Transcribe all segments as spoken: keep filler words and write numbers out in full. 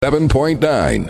seven point nine.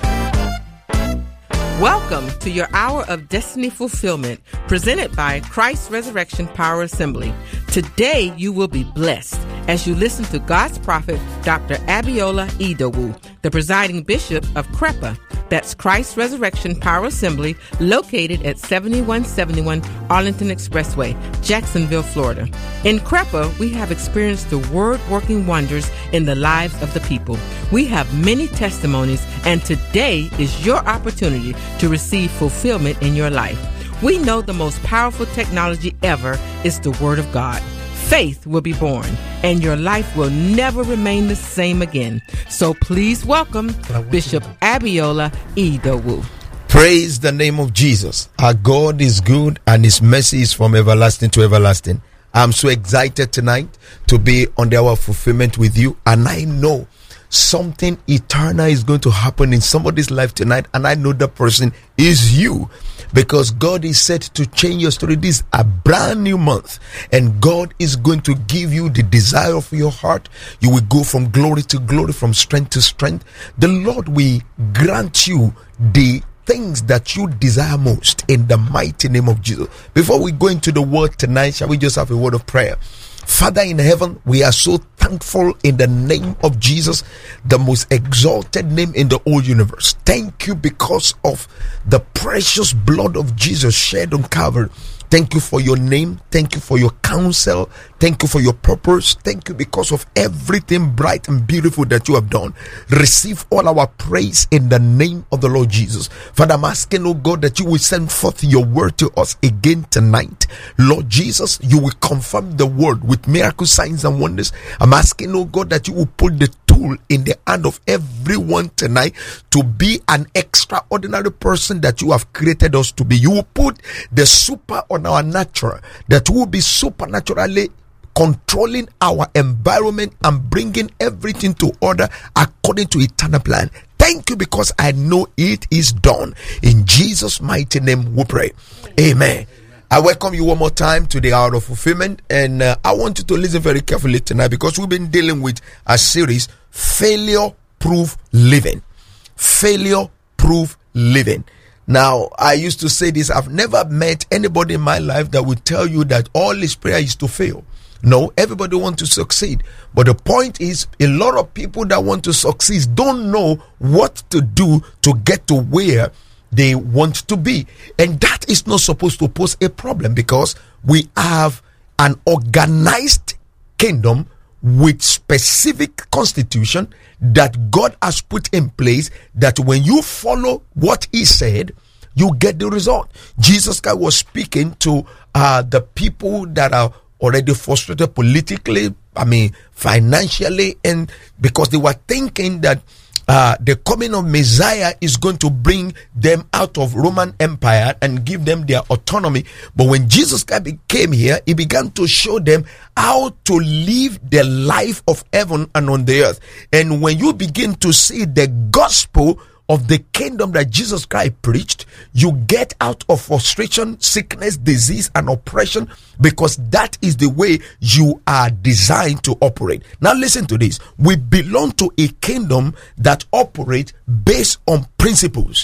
Welcome to your hour of destiny fulfillment, presented by Christ Resurrection Power Assembly. Today you will be blessed as you listen to God's prophet, Doctor Abiola Idowu, the presiding bishop of Crepa. That's Christ Resurrection Power Assembly, located at seventy-one seventy-one Arlington Expressway, Jacksonville, Florida. In Crepa, we have experienced the word-working wonders in the lives of the people. We have many testimonies, and today is your opportunity to receive fulfillment in your life. We know the most powerful technology ever is the Word of God. Faith will be born, and your life will never remain the same again. So please welcome Bishop Abiola Idowu. Praise the name of Jesus. Our God is good, and His mercy is from everlasting to everlasting. I'm so excited tonight to be on the hour of fulfillment with you, and I know something eternal is going to happen in somebody's life tonight, and I know the person is you, because God is set to change your story. This is a brand new month, and God is going to give you the desire of your heart. You will go from glory to glory, from strength to strength. The Lord will grant you the things that you desire most in the mighty name of Jesus. Before we go into the word tonight, shall we just have a word of prayer? Father in heaven, we are so thankful in the name of Jesus, the most exalted name in the whole universe. Thank you because of the precious blood of Jesus shed on Calvary. Thank you for your name. Thank you for your counsel. Thank you for your purpose. Thank you because of everything bright and beautiful that you have done. Receive all our praise in the name of the Lord Jesus. Father, I'm asking, oh God, that you will send forth your word to us again tonight. Lord Jesus, you will confirm the word with miracles, signs, and wonders. I'm asking, oh God, that you will put the tool in the hand of everyone tonight to be an extraordinary person that you have created us to be. You will put the super on our natural, that will be supernaturally controlling our environment and bringing everything to order according to eternal plan. Thank you, because I know it is done. In Jesus' mighty name we pray. Amen. I welcome you one more time to the hour of fulfillment, and uh, I want you to listen very carefully tonight, because we've been dealing with a series, Failure Proof Living. Failure Proof Living. Now, I used to say this: I've never met anybody in my life that would tell you that all his prayer is to fail. No, everybody wants to succeed. But the point is, a lot of people that want to succeed don't know what to do to get to where they want to be. And that is not supposed to pose a problem, because we have an organized kingdom with specific constitution that God has put in place, that when you follow what He said, you get the result. Jesus Christ was speaking to uh, the people that are already frustrated politically, I mean financially, and because they were thinking that Uh, the coming of Messiah is going to bring them out of Roman Empire and give them their autonomy. But when Jesus Christ came here, He began to show them how to live the life of heaven and on the earth. And when you begin to see the gospel of the kingdom that Jesus Christ preached, you get out of frustration, sickness, disease, and oppression, because that is the way you are designed to operate. Now listen to this. We belong to a kingdom that operates based on principles,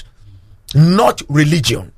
not religion.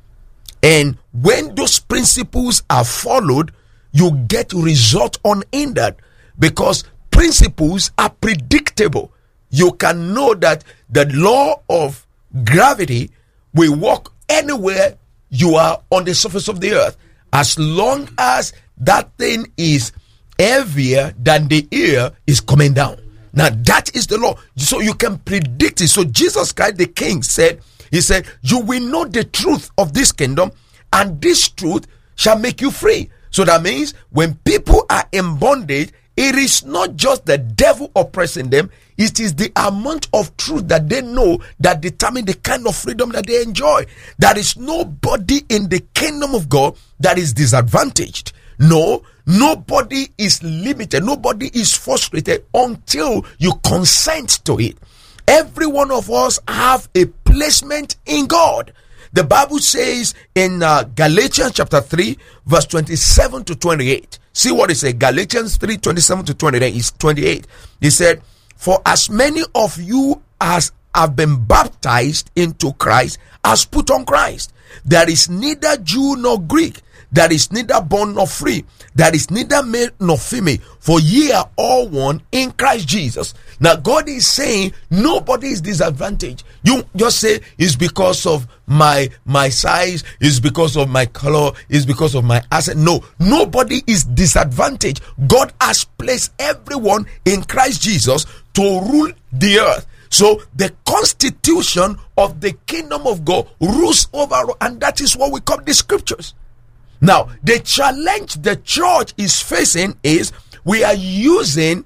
And when those principles are followed, you get result unhindered, because principles are predictable. You can know that the law of gravity will work anywhere you are on the surface of the earth, as long as that thing is heavier than the air is coming down. Now that is the law. So you can predict it. So Jesus Christ, the King, said, He said, you will know the truth of this kingdom, and this truth shall make you free. So that means when people are in bondage, it is not just the devil oppressing them, it is the amount of truth that they know that determine the kind of freedom that they enjoy. There is nobody in the kingdom of God that is disadvantaged. No, nobody is limited. Nobody is frustrated until you consent to it. Every one of us have a placement in God. The Bible says in uh, Galatians chapter three, verse twenty-seven to twenty-eight. See what it says. Galatians three, twenty-seven to twenty-eight is twenty-eight. He said, for as many of you as have been baptized into Christ has put on Christ. There is neither Jew nor Greek. There is neither bond nor free. There is neither male nor female. For ye are all one in Christ Jesus. Now God is saying nobody is disadvantaged. You just say it's because of my my size, it's because of my color, it's because of my accent. No, nobody is disadvantaged. God has placed everyone in Christ Jesus to rule the earth. So the constitution of the kingdom of God rules over, and that is what we call the scriptures. Now, the challenge the church is facing is we are using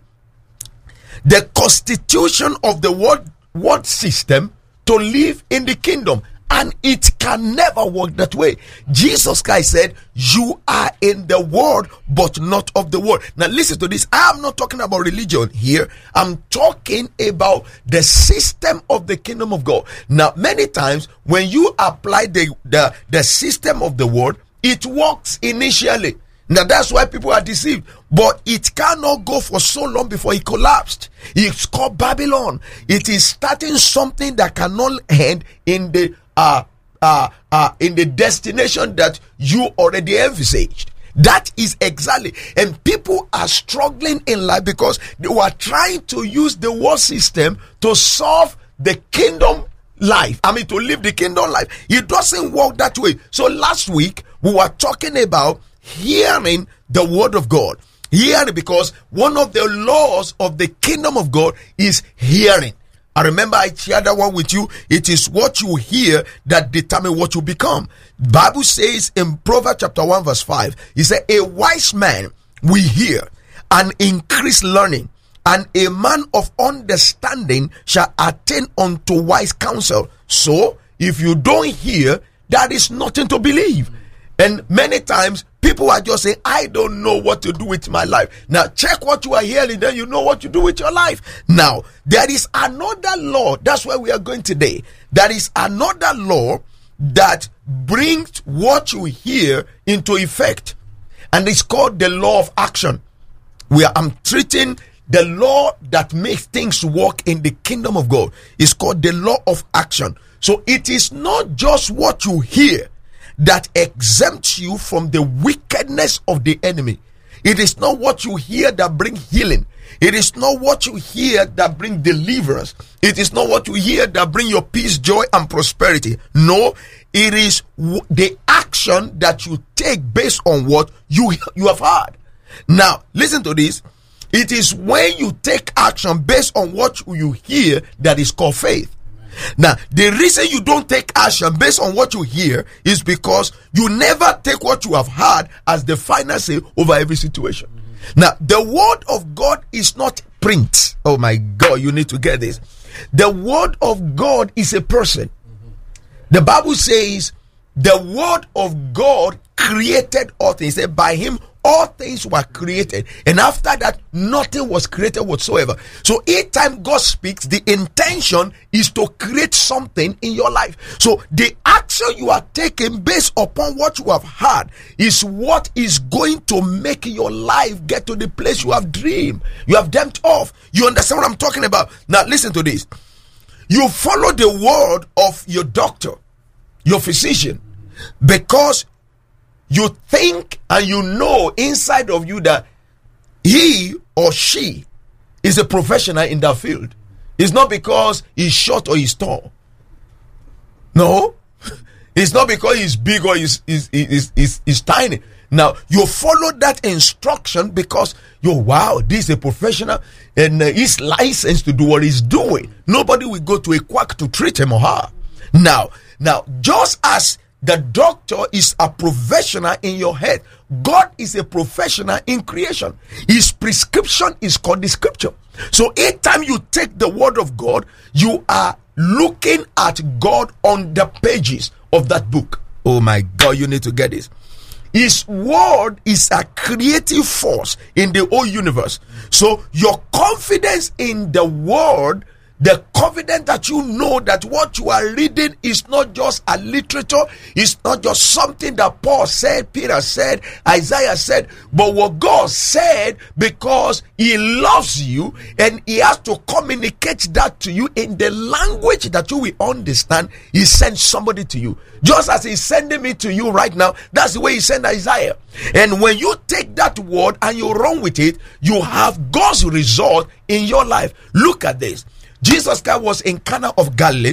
the constitution of the world, world system to live in the kingdom, and it can never work that way. Jesus Christ said, you are in the world, but not of the world. Now listen to this. I am not talking about religion here. I'm talking about the system of the kingdom of God. Now, many times when you apply the, the, the system of the world, it works initially. Now that's why people are deceived. But it cannot go for so long before it collapsed. It's called Babylon. It is starting something that cannot end in the uh uh uh in the destination that you already envisaged. That is exactly, and people are struggling in life because they were trying to use the world system to solve the kingdom life. I mean, to live the kingdom life. It doesn't work that way. So last week we were talking about hearing the word of God. Hearing, because one of the laws of the kingdom of God is hearing. I remember I shared that one with you. It is what you hear that determine what you become. The Bible says in Proverbs chapter one verse five, it says, a wise man will hear and increase learning, and a man of understanding shall attain unto wise counsel. So if you don't hear, that is nothing to believe. And many times people are just saying, I don't know what to do with my life. Now check what you are hearing, then you know what to do with your life. Now there is another law. That's where we are going today. There is another law that brings what you hear into effect, and it's called the law of action. We are I'm treating the law that makes things work in the kingdom of God. It's called the law of action. So it is not just what you hear that exempts you from the wickedness of the enemy. It is not what you hear that bring healing. It is not what you hear that bring deliverance. It is not what you hear that bring your peace, joy, and prosperity. No, it is w- the action that you take based on what you you have heard. Now, listen to this. It is when you take action based on what you hear that is called faith. Now, the reason you don't take action based on what you hear is because you never take what you have heard as the final say over every situation. Mm-hmm. Now, the word of God is not print. Oh my God, you need to get this. The word of God is a person. Mm-hmm. The Bible says the word of God created all things. It said by him all things were created, and after that nothing was created whatsoever. So each time God speaks, the intention is to create something in your life. So the action you are taking based upon what you have heard is what is going to make your life get to the place you have dreamed, you have dreamt of. You understand what I'm talking about? Now listen to this. You follow the word of your doctor, your physician, because you think and you know inside of you that he or she is a professional in that field. It's not because he's short or he's tall. No. It's not because he's big or he's, he's, he's, he's, he's tiny. Now, you follow that instruction because you wow, this is a professional and uh, he's licensed to do what he's doing. Nobody will go to a quack to treat him or her. Now, now, just as the doctor is a professional in your head, God is a professional in creation. His prescription is called the scripture. So each time you take the word of God, you are looking at God on the pages of that book. Oh my God, you need to get this. His word is a creative force in the whole universe. So your confidence in the word the confidence that you know that what you are reading is not just a literature, it's not just something that Paul said, Peter said, Isaiah said, but what God said, because he loves you and he has to communicate that to you in the language that you will understand. He sends somebody to you, just as he's sending me to you right now. That's the way he sent Isaiah. And when you take that word and you run with it, you have God's result in your life. Look at this. Jesus Christ was in Cana of Galilee,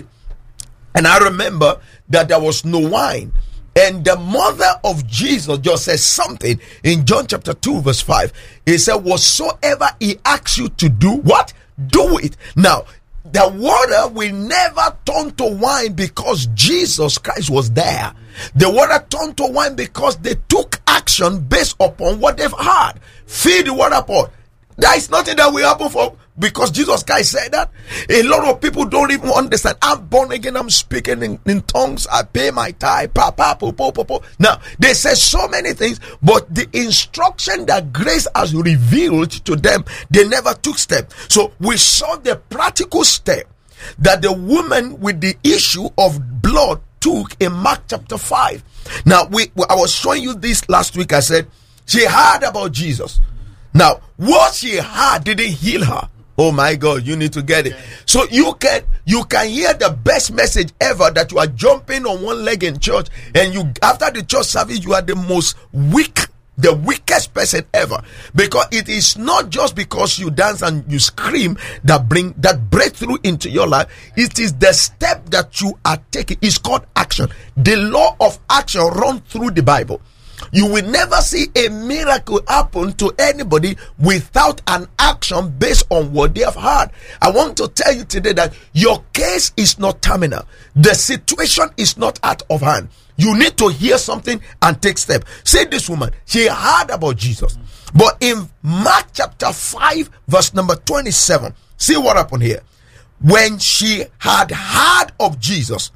and I remember that there was no wine. And the mother of Jesus just says something in John chapter two verse five. He said, whatsoever he asks you to do, what? Do it. Now, the water will never turn to wine because Jesus Christ was there. The water turned to wine because they took action based upon what they've heard. Fill the water pot. There is nothing that will happen for because Jesus Christ said that. A lot of people don't even understand. I'm born again. I'm speaking in, in tongues. I pay my tithe. Pa, pa, po, po, po, po. Now, they say so many things, but the instruction that grace has revealed to them, they never took step. So we saw the practical step that the woman with the issue of blood took in Mark chapter five. Now, we I was showing you this last week. I said she heard about Jesus. Now, what she heard didn't heal her. Oh my God, you need to get it. So you can you can hear the best message ever, that you are jumping on one leg in church, and you after the church service you are the most weak, the weakest person ever, because it is not just because you dance and you scream that bring that breakthrough into your life. It is the step that you are taking. It's called action. The law of action runs through the Bible. You will never see a miracle happen to anybody without an action based on what they have heard. I want to tell you today that your case is not terminal. The situation is not out of hand. You need to hear something and take step. Say this woman, she heard about Jesus. But in Mark chapter five, verse number twenty-seven, see what happened here. When she had heard of Jesus,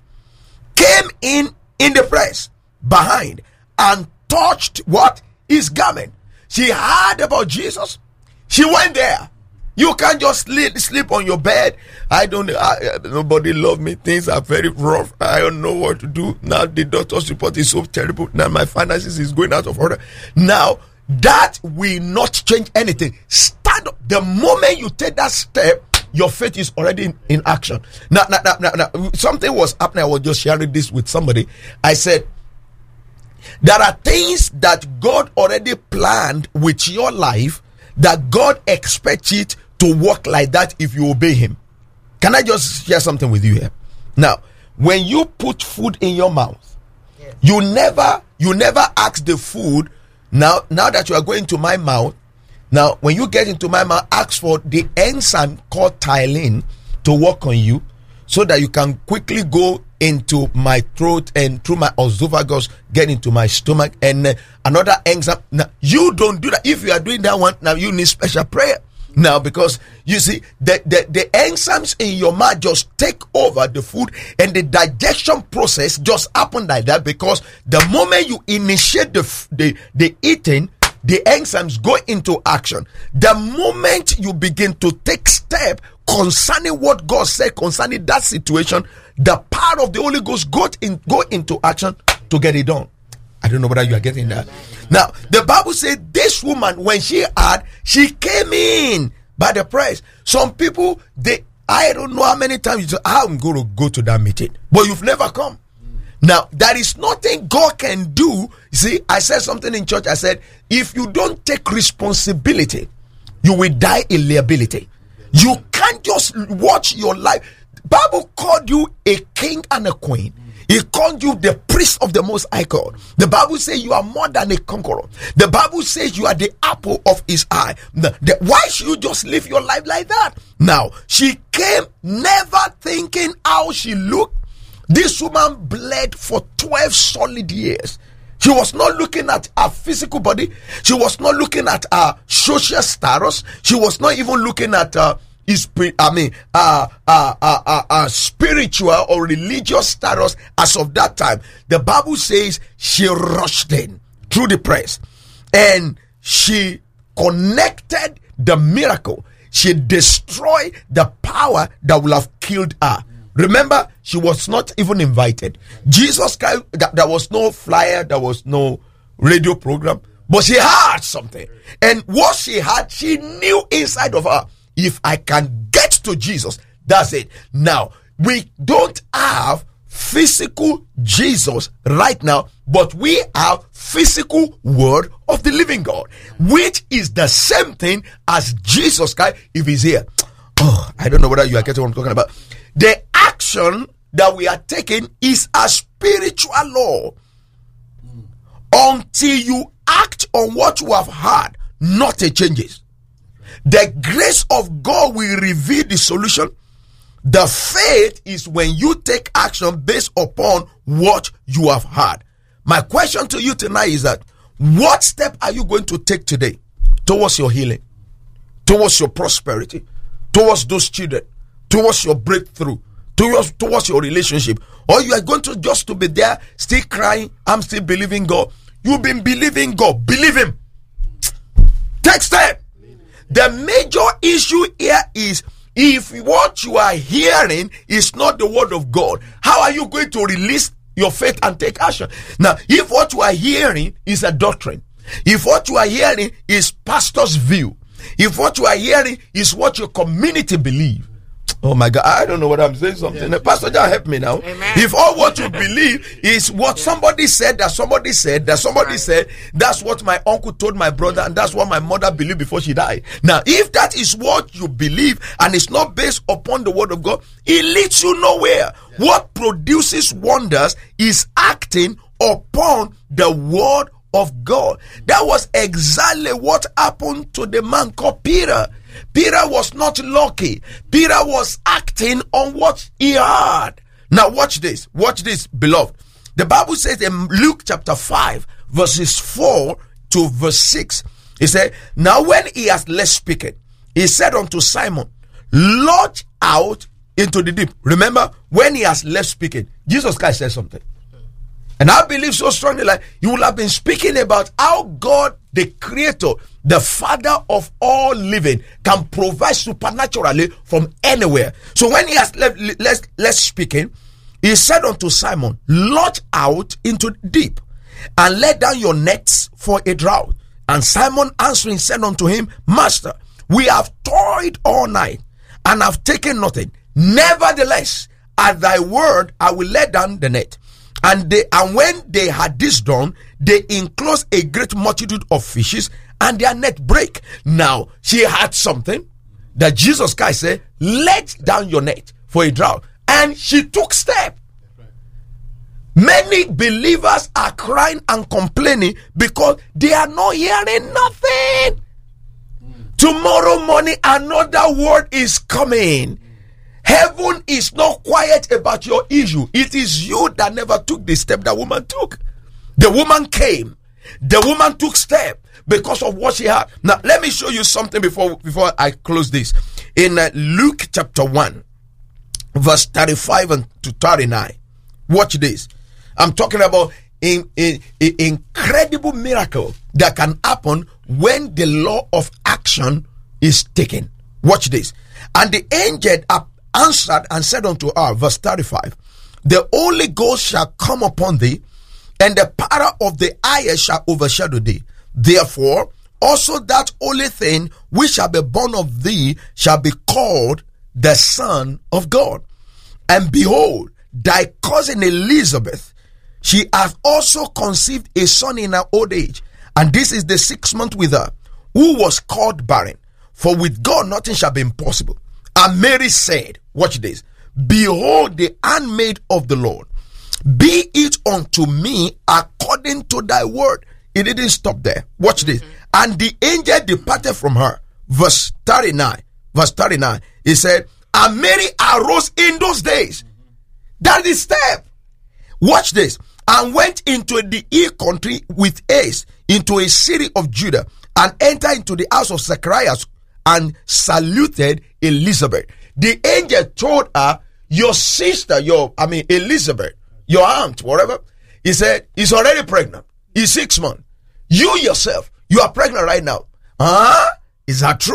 came in in the press behind and touched what? His garment. She heard about Jesus. She went there. You can't just sleep, sleep on your bed. I don't I, nobody love me. Things are very rough. I don't know what to do. Now the doctor's report is so terrible. Now my finances is going out of order. Now that will not change anything. Stand up. The moment you take that step, your faith is already in, in action. Now, now, now, now, now, something was happening. I was just sharing this with somebody. I said, there are things that God already planned with your life that God expects it to work like that if you obey him. Can I just share something with you here? Now, when you put food in your mouth, yes. you never you never ask the food, now now that you are going to my mouth, now when you get into my mouth, ask for the enzyme called ptyalin to work on you so that you can quickly go into my throat and through my esophagus get into my stomach, and uh, another enzyme. Now you don't do that. If you are doing that one, now you need special prayer now, because you see the, the the enzymes in your mouth just take over the food, and the digestion process just happen like that, because the moment you initiate the the, the eating, the enzymes go into action. The moment you begin to take step concerning what God said concerning that situation, the power of the Holy Ghost go, in, go into action to get it done. I don't know whether you are getting that. Now, the Bible said this woman, when she had, she came in by the press. Some people, they, I don't know how many times you say, I'm going to go to that meeting, but you've never come. Now, there is nothing God can do. You see, I said something in church. I said, if you don't take responsibility, you will die in liability. You can't just watch your life. Bible called you a king and a queen. He called you the priest of the Most High God. The Bible says you are more than a conqueror. The Bible says you are the apple of his eye. The, the, why should you just live your life like that? Now, she came never thinking how she looked. This woman bled for twelve solid years. She was not looking at her physical body. She was not looking at her social status. She was not even looking at her, I mean, uh, uh, uh, uh, uh, spiritual or religious status as of that time. The Bible says she rushed in through the press and she connected the miracle. she destroyed the power that will have killed her. Remember, she was not even invited. Jesus Christ, there was no flyer, there was no radio program, but she had something. And what she had, she knew inside of her, if I can get to Jesus, that's it. Now, we don't have physical Jesus right now, but we have physical word of the living God, which is the same thing as Jesus Christ if he's here. Oh, I don't know whether you are getting what I'm talking about. The action that we are taking is a spiritual law. Until you act on what you have heard, nothing changes. The grace of God will reveal the solution. The faith is when you take action based upon what you have heard. My question to you tonight is that, what step are you going to take today towards your healing, towards your prosperity, towards those children, towards your breakthrough, towards, towards your relationship? Or you are going to just to be there still crying, I'm still believing God? You've been believing God. Believe him. Take step. The major issue here is, if what you are hearing is not the word of God, how are you going to release your faith and take action? Now, if what you are hearing is a doctrine, if what you are hearing is pastor's view, if what you are hearing is what your community believe, oh my God, I don't know what I'm saying something. Yeah. Pastor, just help me now. Amen. If all what you believe is what somebody said, that somebody said, that somebody right. said, that's what my uncle told my brother, and that's what my mother believed before she died. Now, if that is what you believe and it's not based upon the word of God, it leads you nowhere. Yeah. What produces wonders is acting upon the word of God. That was exactly what happened to the man called Peter. Peter was not lucky. Peter was acting on what he heard. Now watch this. Watch this, beloved. The Bible says in Luke chapter five, verses four to verse six, he said, now when he has left speaking, he said unto Simon, launch out into the deep. Remember, when he has left speaking, Jesus Christ said something. And I believe so strongly, like you will have been speaking about how God, the creator, the father of all living, can provide supernaturally from anywhere. So when he has left, left, left speaking, he said unto Simon, launch out into the deep and let down your nets for a drought. And Simon answering said unto him, Master, we have toiled all night and have taken nothing. Nevertheless, at thy word, I will let down the net. And they, and when they had this done, they enclosed a great multitude of fishes, and their net break. Now, she had something that Jesus Christ said, let down your net for a drought. And she took step. Many believers are crying and complaining because they are not hearing nothing. Mm. Tomorrow morning, another word is coming. Heaven is not quiet about your issue. It is you that never took the step that woman took. The woman came. The woman took step because of what she had. Now, let me show you something before, before I close this. In uh, Luke chapter one, verse thirty-five and to thirty-nine. Watch this. I'm talking about an in, in, incredible miracle that can happen when the law of action is taken. Watch this. And the angel answered and said unto her, verse thirty-five, the Holy Ghost shall come upon thee, and the power of the highest shall overshadow thee. Therefore, also that holy thing which shall be born of thee shall be called the Son of God. And behold, thy cousin Elizabeth, she hath also conceived a son in her old age, and this is the sixth month with her, who was called barren. For with God nothing shall be impossible. And Mary said, watch this, behold the handmaid of the Lord, be it unto me according to thy word. It didn't stop there. Watch this. Mm-hmm. And the angel departed from her. Verse thirty-nine. Verse thirty-nine. He said, and Mary arose in those days. Mm-hmm. That is step. Watch this. And went into the hill country with haste into a city of Judah, and entered into the house of Zacharias and saluted Elizabeth. The angel told her, your sister, your, I mean, Elizabeth, your aunt, whatever, he said, is already pregnant. He's six months. You yourself, you are pregnant right now. Huh? Is that true?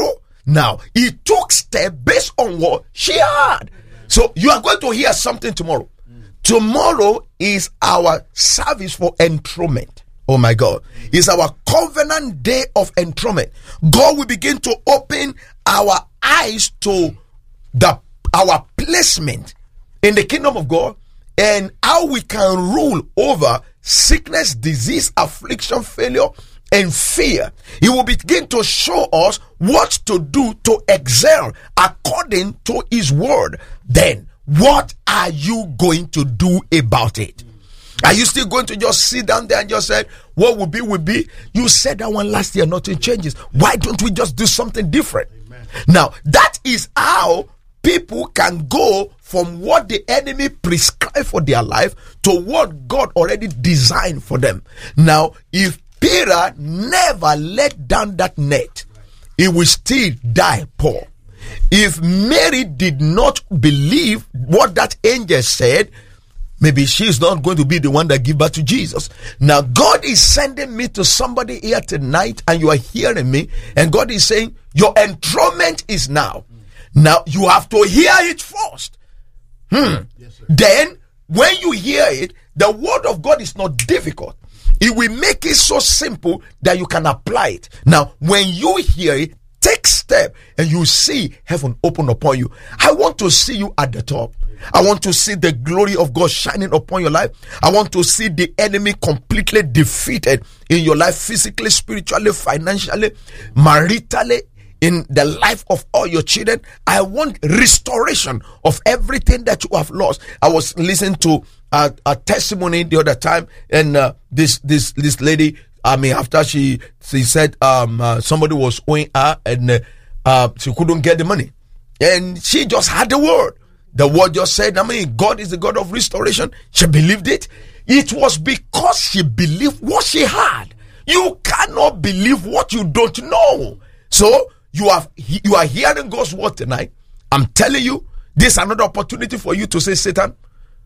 Now, he took step based on what she had. So you are going to hear something tomorrow. Tomorrow is our service for enthronement. Oh my God. It's our covenant day of enthronement. God will begin to open our eyes to the our placement in the kingdom of God and how we can rule over sickness, disease, affliction, failure, and fear. He will begin to show us what to do to excel according to his word. Then, what are you going to do about it? Are you still going to just sit down there and just say, what will be, will be? You said that one last year, nothing changes. Why don't we just do something different? Amen. Now, that is how people can go from what the enemy prescribed for their life to what God already designed for them. Now, if Peter never let down that net, he will still die poor. If Mary did not believe what that angel said, maybe she's not going to be the one that give birth to Jesus. Now, God is sending me to somebody here tonight, and you are hearing me, and God is saying, your enthronement is now. Now, you have to hear it first. Hmm. Yes, then, when you hear it, the word of God is not difficult. It will make it so simple that you can apply it. Now, when you hear it, take step and you see heaven open upon you. I want to see you at the top. I want to see the glory of God shining upon your life. I want to see the enemy completely defeated in your life, physically, spiritually, financially, maritally, in the life of all your children. I want restoration of everything that you have lost. I was listening to a, a testimony the other time, and uh, this this this lady, I mean, after she she said um uh, somebody was owing her, and uh, uh, she couldn't get the money, and she just had the word. The word just said, I mean, God is the God of restoration. She believed it. It was because she believed what she had. You cannot believe what you don't know. So you have you are hearing God's word tonight. I'm telling you, this is another opportunity for you to say, Satan,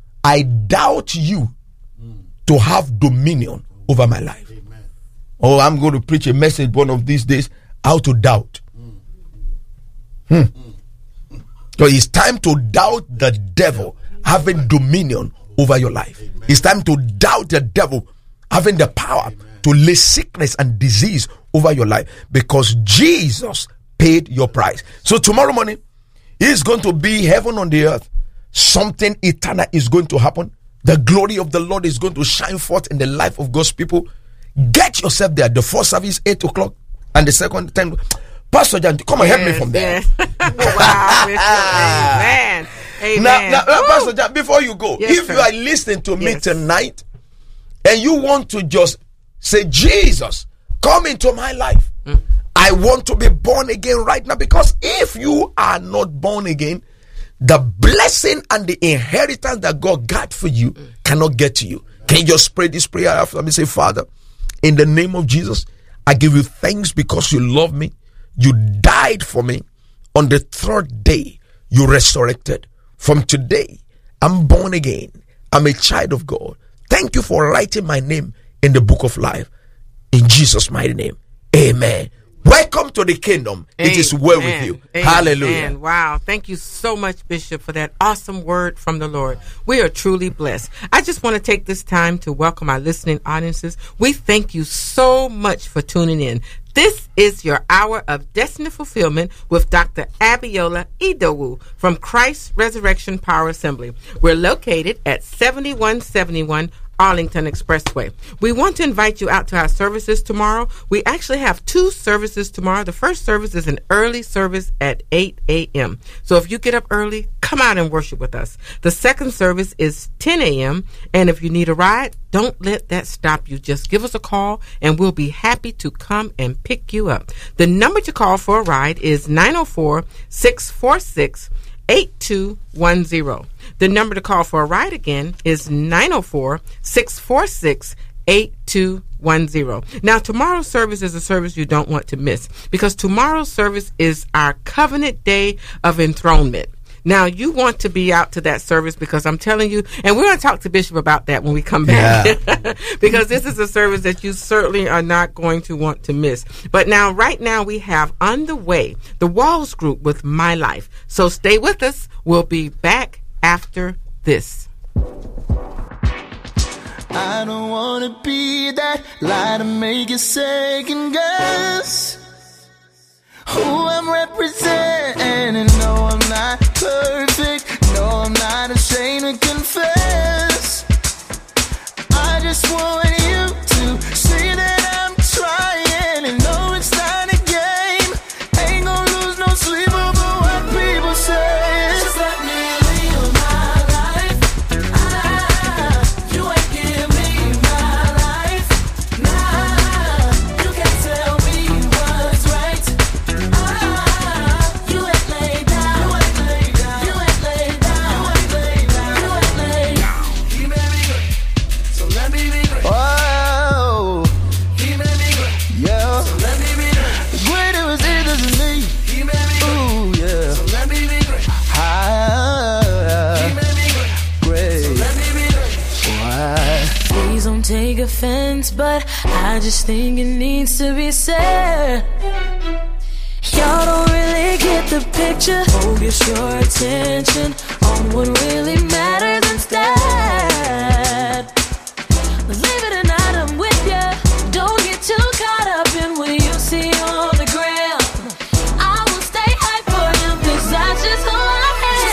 I doubt you mm. to have dominion over my life. Amen. Oh, I'm going to preach a message one of these days, how to doubt. Mm. Hmm. Mm. So it's time to doubt the devil having dominion over your life. Amen. It's time to doubt the devil having the power Amen. To lay sickness and disease over your life, because Jesus paid your price. So tomorrow morning is going to be heaven on the earth. Something eternal is going to happen. The glory of the Lord is going to shine forth in the life of God's people. Get yourself there. The first service eight o'clock and the second ten. Pastor John, come and yes, help me from there. Yes. Wow, amen. Amen. Now, now, now Pastor John, before you go, yes, if sir. You are listening to me yes. tonight and you want to just say, Jesus, come into my life. Mm. I want to be born again right now, because if you are not born again, the blessing and the inheritance that God got for you mm. cannot get to you. Can you just pray this prayer after me? Say, Father, in the name of Jesus, I give you thanks because you love me. You died for me. On the third day, you resurrected. From today, I'm born again. I'm a child of God. Thank you for writing my name in the book of life. In Jesus' mighty name, amen. Welcome to the kingdom. Amen. It is well with you. Amen. Hallelujah. Wow. Thank you so much, Bishop, for that awesome word from the Lord. We are truly blessed. I just want to take this time to welcome our listening audiences. We thank you so much for tuning in. This is your hour of destiny fulfillment with Doctor Abiola Idowu from Christ Resurrection Power Assembly. We're located at seventy-one seventy-one Arlington Expressway. We want to invite you out to our services tomorrow. We actually have two services tomorrow. The first service is an early service at eight a.m. So if you get up early, come out and worship with us. The second service is ten a.m. And if you need a ride, don't let that stop you. Just give us a call and we'll be happy to come and pick you up. The number to call for a ride is nine oh four, six four six, eight two one zero. The number to call for a ride again is nine oh four, six four six, eight two one zero. Now, tomorrow's service is a service you don't want to miss, because tomorrow's service is our covenant day of enthronement. Now, you want to be out to that service because I'm telling you, and we're going to talk to Bishop about that when we come back, yeah. because this is a service that you certainly are not going to want to miss. But now, right now, we have on the way the Walls Group with My Life. So stay with us. We'll be back after this. I don't want to be that lie to make you second guess who I'm representing. No, I'm not perfect. No, I'm not ashamed to confess. I just want you to see that I'm trying and know it's not a game. Ain't gonna lose no sleep over what people say. Just let me live my life. Ah, you ain't give me my life. Nah, you can't tell me what's right. Ah, you ain't laid down. You ain't laid down. You ain't laid down. You ain't laid down. You ain't laid down. He made me great, so let me be great. Oh, he made me great, yeah. So let me be great. Greater is he than me. He made me great. Ooh, yeah. So let me be great. Ah, he made me great. Great. So let me be great. Why? Please don't take offense, but I just think it needs to be said. Y'all don't really get the picture. Focus your attention on what really matters instead. Believe it or not, I'm with ya. Don't get too caught up in what you see on the ground. I will stay high for him, cause that's just who I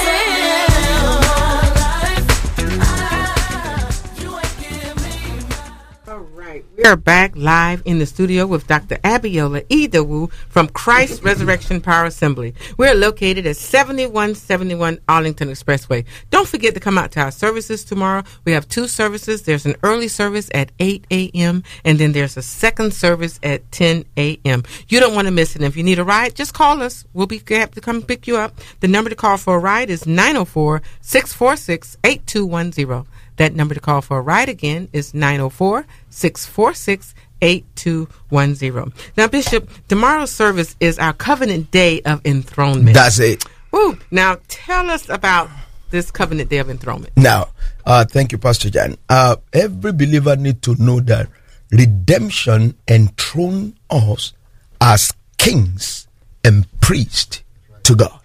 am. You ain't give me my... All right. We are back live in the studio with Doctor Abiola Idowu from Christ Resurrection Power Assembly. We're located at seventy-one seventy-one Arlington Expressway. Don't forget to come out to our services tomorrow. We have two services. There's an early service at eight a.m. and then there's a second service at ten a.m. You don't want to miss it. And if you need a ride, just call us. We'll be glad to come pick you up. The number to call for a ride is nine oh four, six four six, eight two one zero. That number to call for a ride again is nine oh four, six four six, eight two one zero. Now, Bishop, tomorrow's service is our Covenant Day of Enthronement. That's it. Woo. Now, tell us about this Covenant Day of Enthronement. Now, uh, thank you, Pastor Jan. Uh, every believer needs to know that redemption enthroned us as kings and priests to God.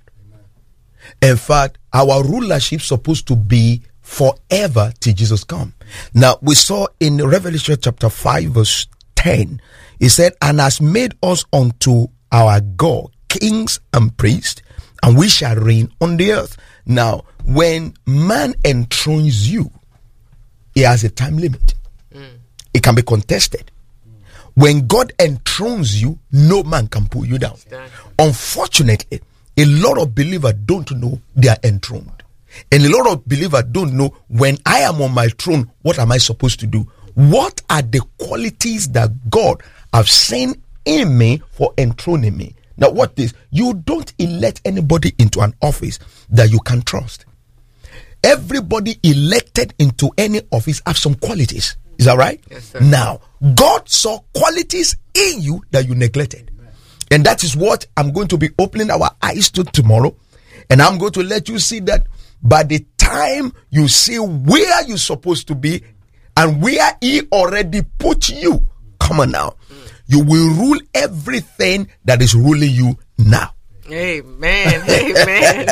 In fact, our rulership is supposed to be forever till Jesus come. Now, we saw in Revelation chapter five, verse ten, it said, and has made us unto our God kings and priests, and we shall reign on the earth. Now, when man enthrones you, it has a time limit. Mm. It can be contested. Mm. When God enthrones you, no man can pull you down. Unfortunately, a lot of believers don't know they are enthroned. And a lot of believers don't know, when I am on my throne, what am I supposed to do? What are the qualities that God have sent in me for enthroning me? Now, what is? You don't elect anybody into an office that you can trust. Everybody elected into any office have some qualities. Is that right? Yes, sir. Now, God saw qualities in you that you neglected. And that is what I'm going to be opening our eyes to tomorrow. And I'm going to let you see that by the time you see where you're supposed to be and where he already put you, come on now, you will rule everything that is ruling you now. Amen. Amen.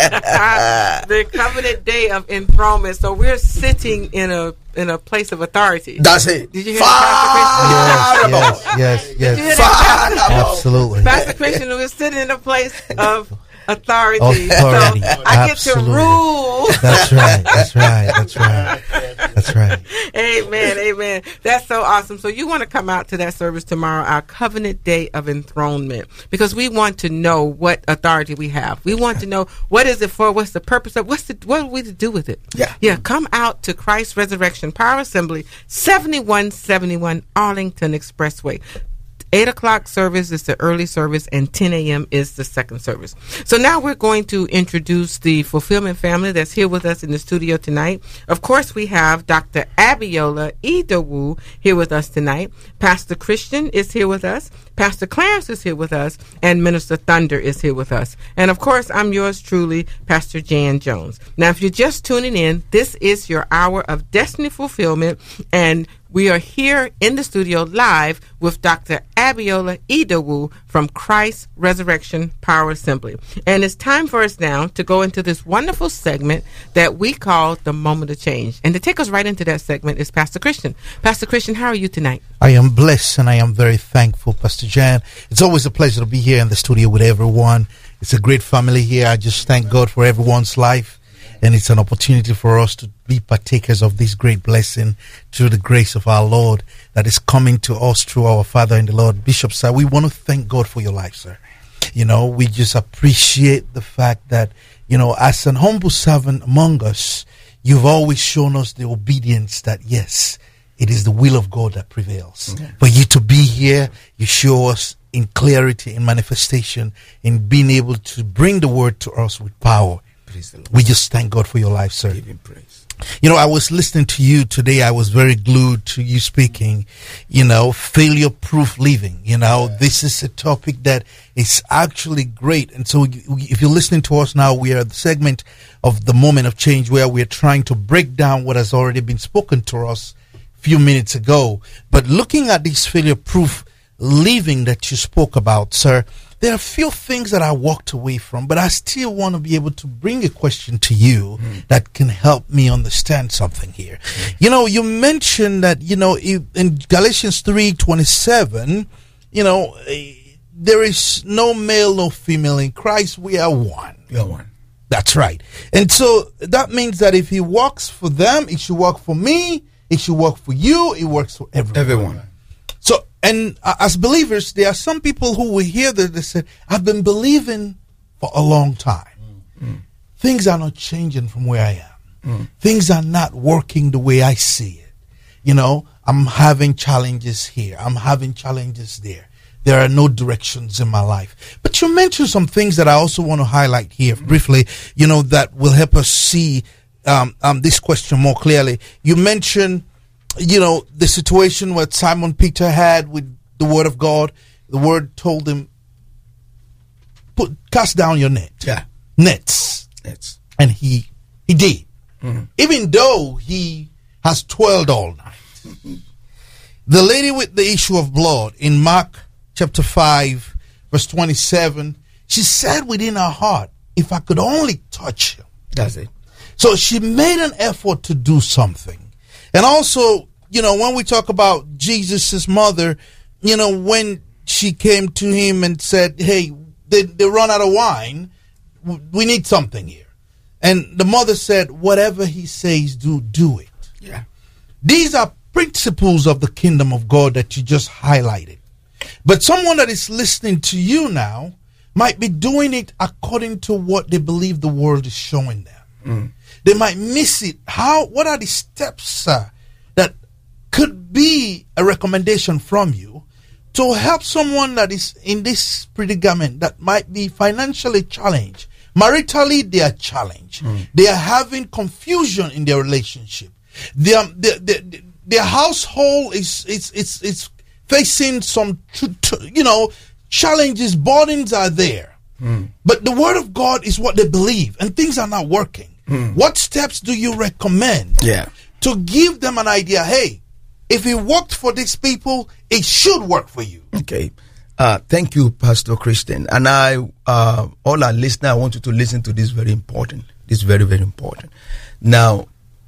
The Covenant Day of Enthronement. So we're sitting in a in a place of authority. That's it. Did you hear Pastor Christian? Yes, yes, yes, yes. Absolutely. Pastor Christian was sitting in a place of authority. Authority. So I get to Absolutely. rule. That's right. That's right. That's right. That's right. Amen. Amen. That's so awesome. So you want to come out to that service tomorrow, our Covenant Day of Enthronement, because we want to know what authority we have. We want to know what is it for, what's the purpose of, what's the, what are we to do with it? Yeah. Yeah. Come out to Christ Resurrection Power Assembly, seventy-one seventy-one Arlington Expressway. eight o'clock service is the early service, and ten a.m. is the second service. So now we're going to introduce the Fulfillment family that's here with us in the studio tonight. Of course, we have Doctor Abiola Idowu here with us tonight. Pastor Christian is here with us. Pastor Clarence is here with us, and Minister Thunder is here with us. And of course, I'm yours truly, Pastor Jan Jones. Now, if you're just tuning in, this is your hour of Destiny Fulfillment, and we are here in the studio live with Doctor Abiola Idowu from Christ Resurrection Power Assembly. And it's time for us now to go into this wonderful segment that we call the Moment of Change. And to take us right into that segment is Pastor Christian. Pastor Christian, how are you tonight? I am blessed and I am very thankful, Pastor Jan. It's always a pleasure to be here in the studio with everyone. It's a great family here. I just thank God for everyone's life. And it's an opportunity for us to be partakers of this great blessing through the grace of our Lord that is coming to us through our Father in the Lord. Bishop, sir, we want to thank God for your life, sir. You know, we just appreciate the fact that, you know, as an humble servant among us, you've always shown us the obedience that, yes, it is the will of God that prevails. Okay. For you to be here, you show us in clarity, in manifestation, in being able to bring the word to us with power. We just thank God for your life, sir. Give him praise. You know, I was listening to you today. I was very glued to you speaking, you know, failure-proof living. You know, yeah. This is a topic that is actually great. And so if you're listening to us now, we are at the segment of the Moment of Change where we're trying to break down what has already been spoken to us a few minutes ago. But looking at this failure-proof living that you spoke about, sir, there are a few things that I walked away from, but I still want to be able to bring a question to you mm. that can help me understand something here. Mm. You know, you mentioned that, you know, in Galatians three twenty-seven, you know, there is no male, no female. In Christ, we are one. We are one. That's right. And so that means that if he works for them, it should work for me. It should work for you. It works for everyone. Everyone. So, and uh, as believers, there are some people who will hear that they say, I've been believing for a long time. Mm. Things are not changing from where I am. Mm. Things are not working the way I see it. You know, I'm having challenges here. I'm having challenges there. There are no directions in my life. But you mentioned some things that I also want to highlight here mm. briefly, you know, that will help us see um, um, this question more clearly. You mentioned, you know, the situation what Simon Peter had with the word of God. The word told him, put cast down your net. Yeah. Nets. Nets. And he he did. Mm-hmm. Even though he has toiled all night. The lady with the issue of blood in Mark chapter five, verse twenty-seven, she said within her heart, if I could only touch him. That's it. So she made an effort to do something. And also, you know, when we talk about Jesus' mother, you know, when she came to him and said, hey, they, they run out of wine, we need something here. And the mother said, whatever he says, do, do it. Yeah. These are principles of the kingdom of God that you just highlighted. But someone that is listening to you now might be doing it according to what they believe the world is showing them. Mm. They might miss it. How? What are the steps uh, that could be a recommendation from you to help someone that is in this predicament that might be financially challenged? Maritally, they are challenged. Mm. They are having confusion in their relationship. Their, their, their, their household is it's it's it's facing some, you know, challenges. Burdens are there. Mm. But the word of God is what they believe, and things are not working. Mm. What steps do you recommend yeah. to give them an idea? Hey, if it worked for these people, it should work for you. Okay. Uh, thank you, Pastor Christian. And I, uh, all our listeners, I want you to listen to this very important. This is very, very important. Now,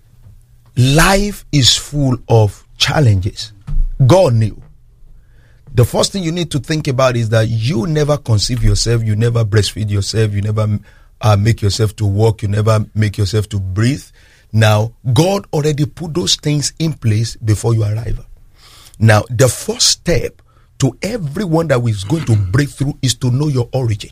life is full of challenges. God knew. The first thing you need to think about is that you never conceive yourself, you never breastfeed yourself, you never uh, make yourself to walk, you never make yourself to breathe. Now, God already put those things in place before you arrive. Now, the first step to everyone that is going to break through is to know your origin.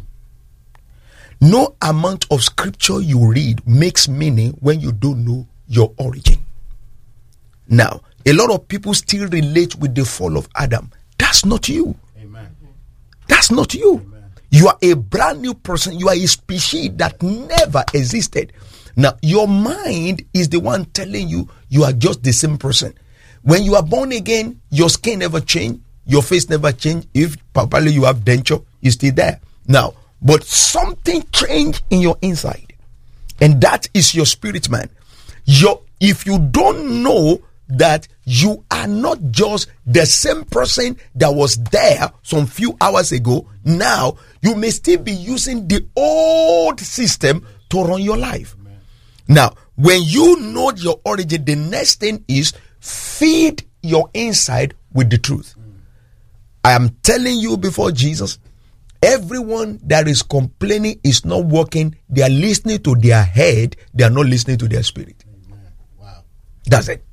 No amount of scripture you read makes meaning when you don't know your origin. Now, a lot of people still relate with the fall of Adam. That That's not you. Amen. That's not you. Amen. You are a brand new person. You are a species that never existed. Now, your mind is the one telling you you are just the same person. When you are born again, your skin never changed. Your face never changed. If probably you have denture, you're still there. Now, but something changed in your inside. And that is your spirit, man. Your, if you don't know that you are not just the same person that was there some few hours ago, now you may still be using the old system to run your life. Amen. Now, when you know your origin, the next thing is feed your inside with the truth. Mm. I am telling you before Jesus, everyone that is complaining is not working. They are listening to their head. They are not listening to their spirit. Amen. Wow. That's it.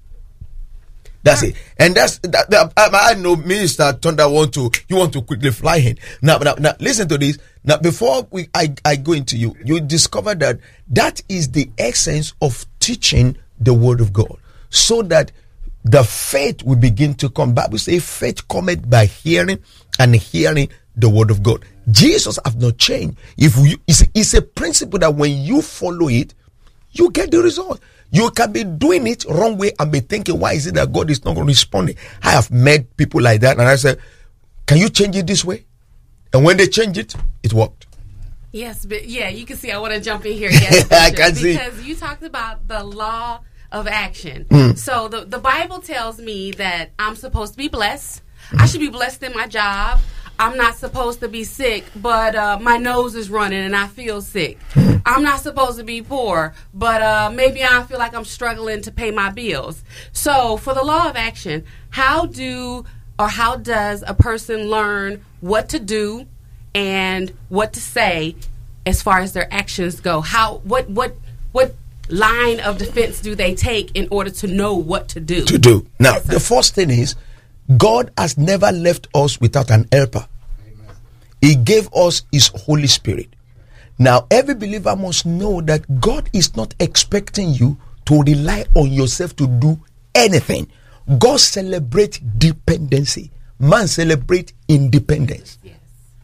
That's it. And that's that, that I, I know Minister Thunder want to you want to quickly fly in. Now, now, now listen to this. Now, before we I, I go into you, you discover that that is the essence of teaching the word of God, so that the faith will begin to come. Bible says faith cometh by hearing, and hearing the word of God. Jesus have not changed. If you, it's, it's a principle that when you follow it, you get the result. You can be doing it wrong way and be thinking, why is it that God is not going to respond? I have met people like that, and I said, can you change it this way? And when they change it, it worked. Yes, but yeah, you can see I want to jump in here. Yes, I can see. Because you talked about the law of action. Mm. So the, the Bible tells me that I'm supposed to be blessed. Mm. I should be blessed in my job. I'm not supposed to be sick, but uh, my nose is running and I feel sick. I'm not supposed to be poor, but uh, maybe I feel like I'm struggling to pay my bills. So for the law of action, how do or how does a person learn what to do and what to say as far as their actions go? How what what what line of defense do they take in order to know what to do? To do. Now, yes, the first thing is, God has never left us without an helper. Amen. He gave us His Holy Spirit. Now, every believer must know that God is not expecting you to rely on yourself to do anything. God celebrates dependency. Man celebrates independence. Yes.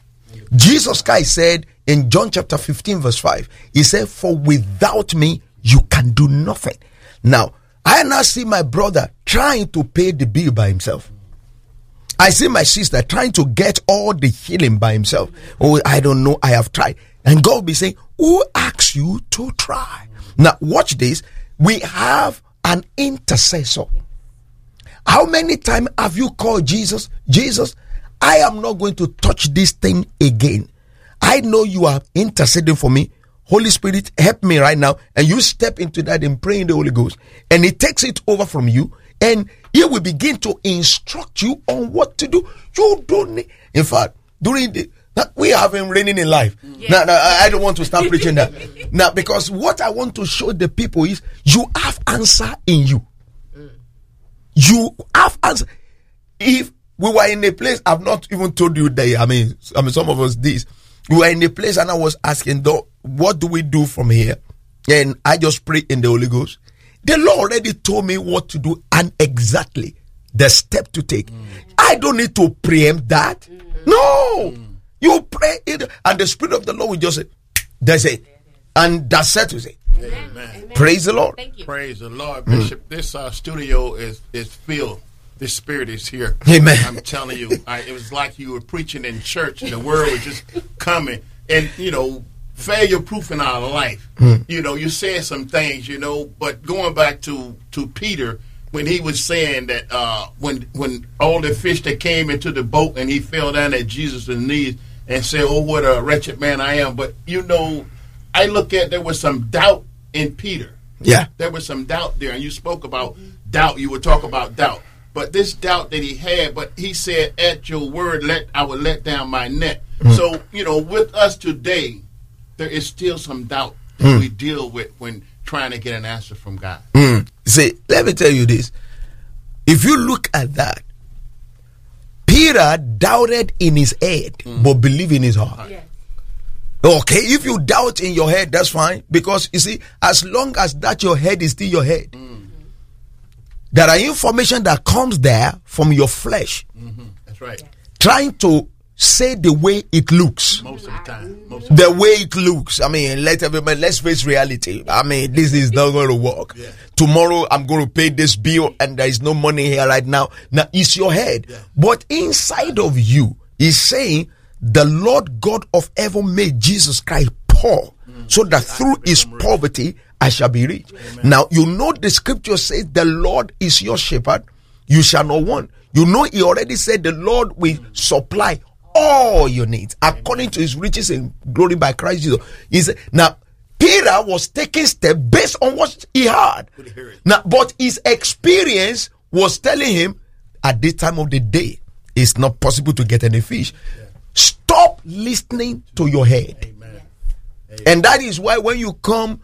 Jesus Christ said in John chapter fifteen verse five, He said, for without me, you can do nothing. Now, I now see my brother trying to pay the bill by himself. I see my sister trying to get all the healing by himself. Oh, I don't know. I have tried. And God will be saying, who asked you to try? Now, watch this. We have an intercessor. How many times have you called Jesus? Jesus, I am not going to touch this thing again. I know you are interceding for me. Holy Spirit, help me right now. And you step into that and pray in the Holy Ghost. And He takes it over from you. And He will begin to instruct you on what to do. You don't need, in fact, during the, we have him reigning in life. Yes. Now, now, I don't want to start preaching that. Now, because what I want to show the people is you have answer in you. Mm. You have answer. If we were in a place, I've not even told you that, I mean, I mean, some of us this. We were in a place and I was asking, though, what do we do from here? And I just prayed in the Holy Ghost. The Lord already told me what to do and exactly the step to take. Mm. I don't need to preempt that. Mm. No. Mm. You pray it, and the Spirit of the Lord will just say, that's it. And that's settles it. Amen. Amen. Praise the Lord. Thank you. Praise the Lord. Bishop, mm. this uh, studio is, is filled. The Spirit is here. Amen. I'm telling you, I, it was like you were preaching in church and the word was just coming. And, you know, failure proof in our life. Mm. You know, you said some things, you know, but going back to, to Peter, when he was saying that uh, when when all the fish that came into the boat and he fell down at Jesus' knees and said, oh, what a wretched man I am. But, you know, I look at there was some doubt in Peter. Yeah. There was some doubt there. And you spoke about doubt. You would talk about doubt. But this doubt that he had, but he said, at your word, let I will let down my net. Mm. So, you know, with us today, there is still some doubt that mm. we deal with when trying to get an answer from God. Mm. See, let me tell you this. If you look at that, Peter doubted in his head, mm. but believed in his heart. Yes. Okay, if you doubt in your head, that's fine. Because, you see, as long as that your head is still your head, mm. there are information that comes there from your flesh. Mm-hmm. That's right. trying to say the way it looks. Most of the time. Most of The way it looks. I mean, let everybody, let's face reality. I mean, this is not going to work. Yeah. Tomorrow I'm going to pay this bill and there is no money here right now. Now it's your head. Yeah. But inside of you is saying the Lord God of heaven made Jesus Christ poor, mm. so that through his poverty I shall be rich. Amen. Now you know the scripture says the Lord is your shepherd, you shall not want. You know he already said the Lord will mm. supply all your needs according to his riches in glory by Christ Jesus. He said, now Peter was taking steps based on what he had. Now, but his experience was telling him at this time of the day it's not possible to get any fish. Yeah. Stop listening to your head. Amen. And that is why when you come,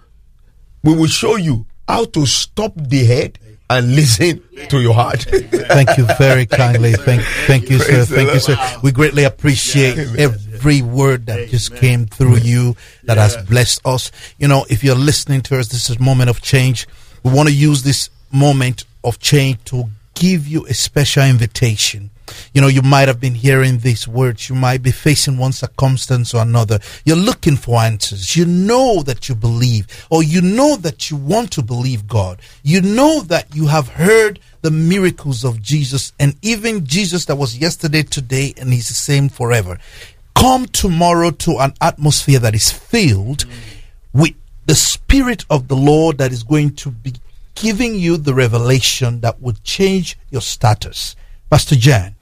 we will show you how to stop the head and listen to your heart. Thank you very kindly. Thank, thank you, sir. Thank you, sir. We greatly appreciate every word that just came through you that has blessed us. You know, if you're listening to us, this is a moment of change. We want to use this moment of change to give you a special invitation. You know, you might have been hearing these words. You might be facing one circumstance or another. You're looking for answers. You know that you believe, or you know that you want to believe God. You know that you have heard the miracles of Jesus, and even Jesus that was yesterday, today, and he's the same forever. Come tomorrow to an atmosphere that is filled with the Spirit of the Lord that is going to be giving you the revelation that would change your status. Pastor Jan,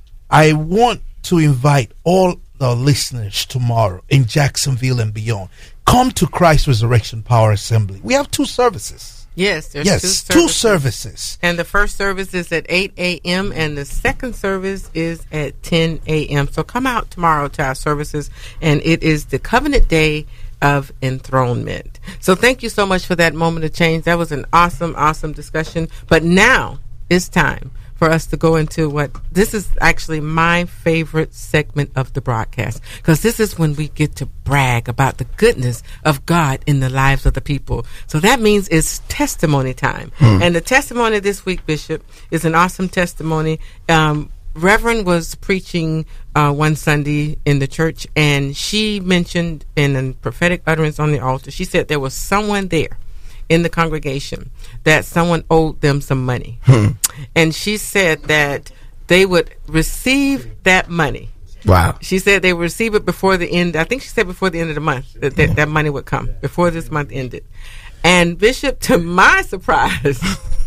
I want to invite all the listeners tomorrow in Jacksonville and beyond. Come to Christ Resurrection Power Assembly. We have two services. Yes, there's yes, two services. two services. And the first service is at eight a.m. and the second service is at ten a.m. So come out tomorrow to our services, and it is the Covenant Day of Enthronement. So thank you so much for that moment of change. That was an awesome, awesome discussion. But now it's time for us to go into what this is actually my favorite segment of the broadcast, because this is when we get to brag about the goodness of God in the lives of the people. So that means it's testimony time. Hmm. And the testimony this week, Bishop, is an awesome testimony. Um, Reverend was preaching uh, one Sunday in the church, and she mentioned in a prophetic utterance on the altar, she said there was someone there in the congregation that someone owed them some money. Hmm. And she said that they would receive that money. Wow. She said they would receive it before the end. I think she said before the end of the month that that, that money would come, before this month ended. And Bishop, to my surprise,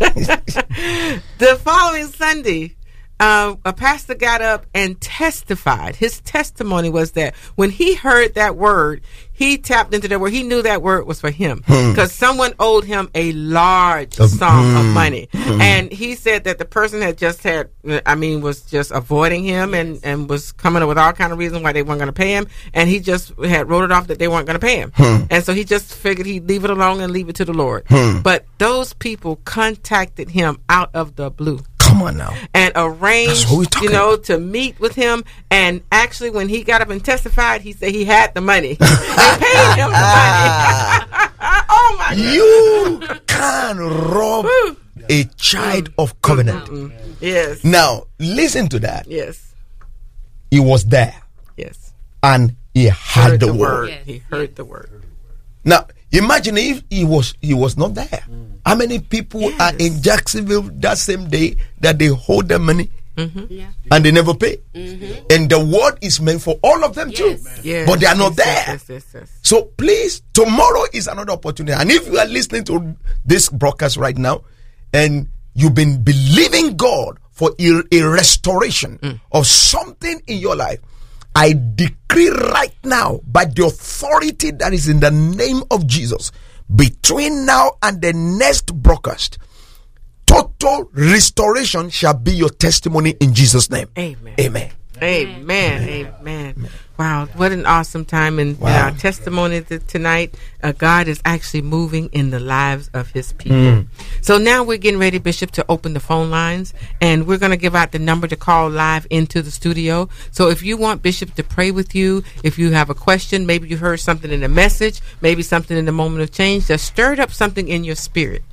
the following Sunday, Uh, a pastor got up and testified. His testimony was that when he heard that word, he tapped into that word. He knew that word was for him because hmm. someone owed him a large uh, sum hmm. of money. Hmm. And he said that the person had just had, I mean, was just avoiding him and, and was coming up with all kind of reasons why they weren't going to pay him. And he just had wrote it off that they weren't going to pay him. Hmm. And so he just figured he'd leave it alone and leave it to the Lord. Hmm. But those people contacted him out of the blue. Come on now. And arranged, you know, about. to meet with him. And actually, when he got up and testified, he said he had the money. They paid him the money. Oh, my God. You can rob a child mm. of covenant. Mm-mm. Yes. Now, listen to that. Yes. He was there. Yes. And he heard, heard the, the word. word. Yes. He heard the word. Now, imagine if he was he was not there. Mm. How many people yes. are in Jacksonville that same day that they hold their money mm-hmm. yeah. and they never pay? Mm-hmm. And the word is meant for all of them yes. too. Yes. But they are not yes, there. Yes, yes, yes. So please, tomorrow is another opportunity. And if you are listening to this broadcast right now and you've been believing God for a, a restoration mm. of something in your life, I decree right now, by the authority that is in the name of Jesus, between now and the next broadcast, total restoration shall be your testimony in Jesus' name. Amen. Amen. Amen. Amen. Amen. Wow, what an awesome time in, wow. in our testimony th- tonight. Uh, God is actually moving in the lives of his people. Mm. So now we're getting ready, Bishop, to open the phone lines, and we're going to give out the number to call live into the studio. So if you want Bishop to pray with you, if you have a question, maybe you heard something in the message, maybe something in the moment of change that stirred up something in your spirit,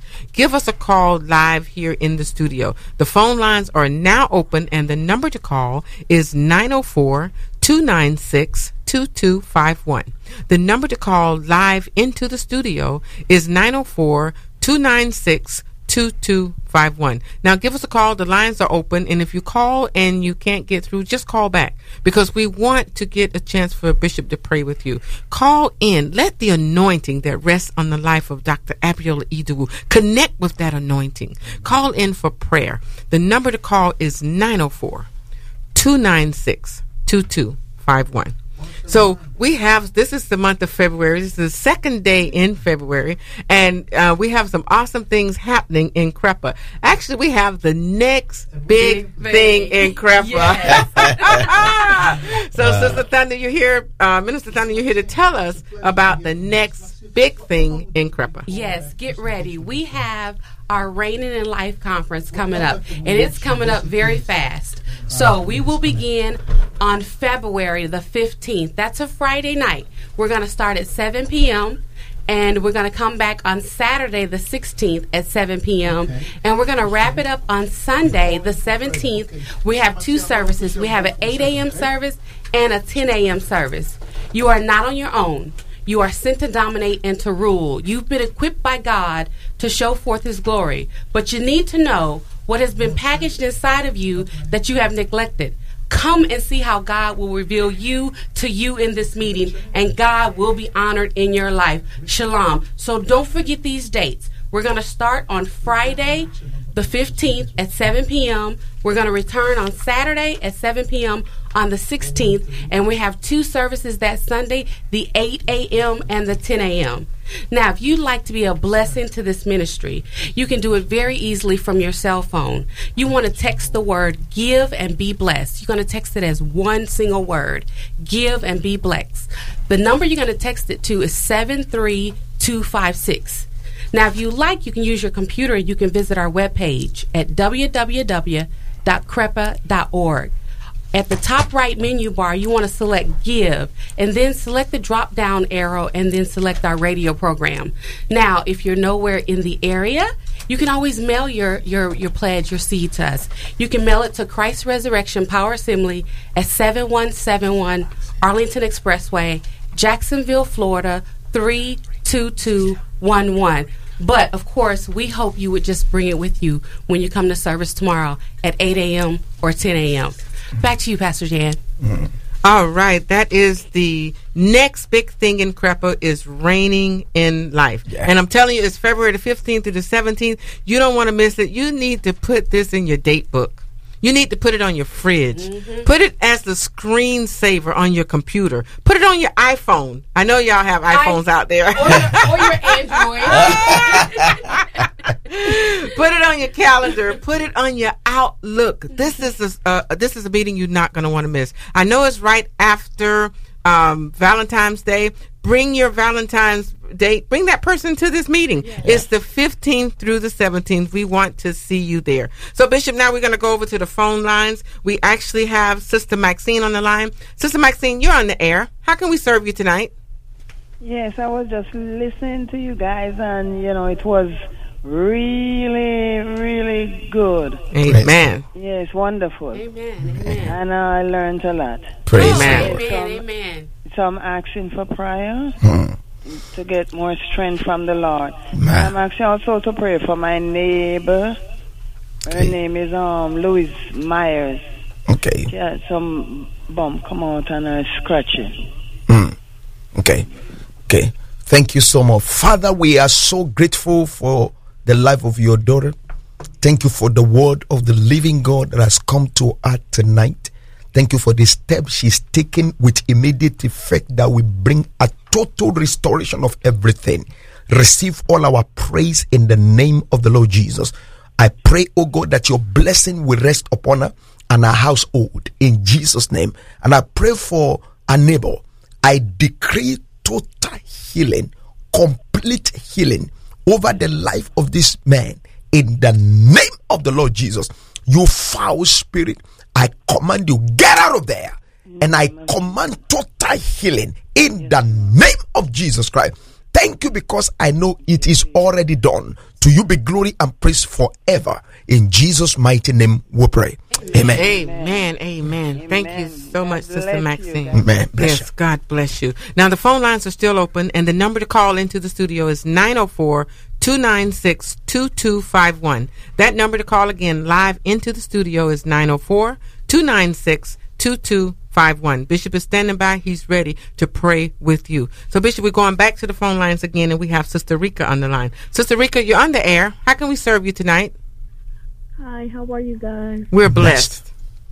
give us a call live here in the studio. The phone lines are now open, and the number to call is nine oh four, two nine six, two two five one. The number to call live into the studio is nine oh four, two nine six, two two five one. Now give us a call. The lines are open, and if you call and you can't get through, just call back, because we want to get a chance for Bishop to pray with you. Call in. Let the anointing that rests on the life of Doctor Abiola Idowu connect with that anointing. Call in for prayer. The number to call is nine oh four, two nine six, two two five one. So we have, this is the month of February. This is the second day in February, and uh, we have some awesome things happening in Creppa. Actually, we have the next big, big thing in Creppa. Yes. So, uh, Sister Thunder, you're here, uh, Minister Thunder, you're here to tell us about the next big thing in Creppa. Yes, get ready. We have our Reigning in Life conference coming up, and it's coming up very fast. So we will begin on February the fifteenth. That's a Friday night. We're going to start at seven p.m., and we're going to come back on Saturday the sixteenth at seven p.m., okay. And we're going to wrap it up on Sunday the seventeenth. We have two services. We have an eight a.m. service and a ten a.m. service. You are not on your own. You are sent to dominate and to rule. You've been equipped by God to show forth His glory. But you need to know what has been packaged inside of you that you have neglected. Come and see how God will reveal you to you in this meeting, and God will be honored in your life. Shalom. So don't forget these dates. We're going to start on Friday the fifteenth at seven p.m. We're going to return on Saturday at seven p.m. on the sixteenth, and we have two services that Sunday, the eight a.m. and the ten a.m. Now, if you'd like to be a blessing to this ministry, you can do it very easily from your cell phone. You want to text the word give and be blessed. You're going to text it as one single word, give and be blessed. The number you're going to text it to is seven three two five six. Now, if you like, you can use your computer and you can visit our webpage at w w w dot creppa dot org. At the top right menu bar, you want to select Give, and then select the drop-down arrow, and then select our radio program. Now, if you're nowhere in the area, you can always mail your, your, your pledge, your seed to us. You can mail it to Christ Resurrection Power Assembly at seven one seven one Arlington Expressway, Jacksonville, Florida, three two two one one. But, of course, we hope you would just bring it with you when you come to service tomorrow at eight a.m. or ten a.m. Back to you, Pastor Jan. Mm-hmm. All right. That is the next big thing in Creppa, is Reigning in Life. Yeah. And I'm telling you, it's February the fifteenth through the seventeenth. You don't want to miss it. You need to put this in your date book. You need to put it on your fridge. Mm-hmm. Put it as the screensaver on your computer. Put it on your iPhone. I know y'all have iPhones I, out there. Or your, or your Android. Put it on your calendar. Put it on your Outlook. This is a, uh, this is a meeting you're not going to want to miss. I know it's right after um, Valentine's Day. Bring your Valentine's date. Bring that person to this meeting. Yeah. It's the fifteenth through the seventeenth. We want to see you there. So, Bishop, now we're going to go over to the phone lines. We actually have Sister Maxine on the line. Sister Maxine, you're on the air. How can we serve you tonight? Yes, I was just listening to you guys, and, you know, it was really, really good. Amen. Yes, wonderful. Amen. Amen. And uh, I learned a lot. Praise Amen. God. Amen. Amen. So I'm asking for prayer Hmm. to get more strength from the Lord. Man. I'm asking also to pray for my neighbor. Her Okay. name is um Louise Myers. Okay. She had some bump come out and her scratching. Hmm. Okay. Okay. Thank you so much. Father, we are so grateful for the life of your daughter. Thank you for the word of the living God that has come to her tonight. Thank you for the step she's taken with immediate effect that will bring a total restoration of everything. Receive all our praise in the name of the Lord Jesus. I pray, oh God, that your blessing will rest upon her and her household in Jesus' name. And I pray for a neighbor. I decree total healing, complete healing over the life of this man in the name of the Lord Jesus. You foul spirit, I command you, get out of there. And I command total healing in the name of Jesus Christ. Thank you, because I know it is already done. To To you be glory and praise forever. In Jesus' mighty name we pray. Amen. Amen. Amen. Amen. Thank you so God much, bless Sister you, Maxine. guys. Amen. Bless Yes, God bless you. Now, the phone lines are still open, and the number to call into the studio is nine oh four, two nine six, two two five one. That number to call again live into the studio is nine oh four, two nine six, two two five one. Bishop is standing by. He's ready to pray with you. So, Bishop, we're going back to the phone lines again, and we have Sister Rika on the line. Sister Rika, you're on the air. How can we serve you tonight? Hi, how are you guys? We're blessed.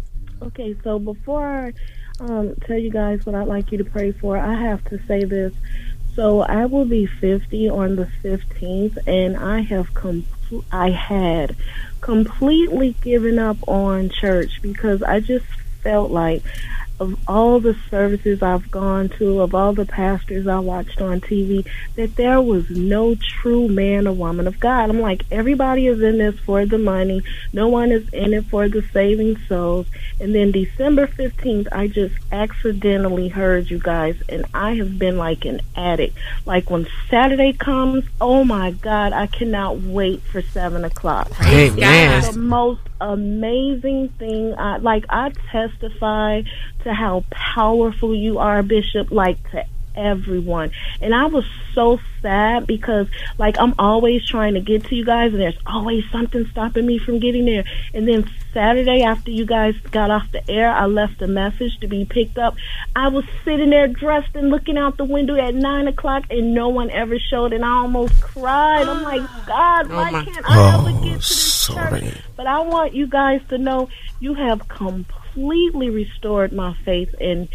Okay, so before I um, tell you guys what I'd like you to pray for, I have to say this. So I will be fifty on the fifteenth, and I have com- I had completely given up on church because I just felt like of all the services I've gone to, of all the pastors I watched on T V, that there was no true man or woman of God. I'm like, everybody is in this for the money. No one is in it for the saving souls. And then December fifteenth, I just accidentally heard you guys, and I have been like an addict. Like when Saturday comes, oh my God, I cannot wait for seven o'clock. Amen. It's the most amazing thing. I, like, I testify to how powerful you are, Bishop, like to everyone. And I was so sad because, like, I'm always trying to get to you guys, and there's always something stopping me from getting there. And then Saturday, after you guys got off the air, I left a message to be picked up. I was sitting there dressed and looking out the window at nine o'clock, and no one ever showed, and I almost cried. I'm like, God, why Oh, can't I Oh, ever get to this sorry. church? But I want you guys to know you have completely restored my faith in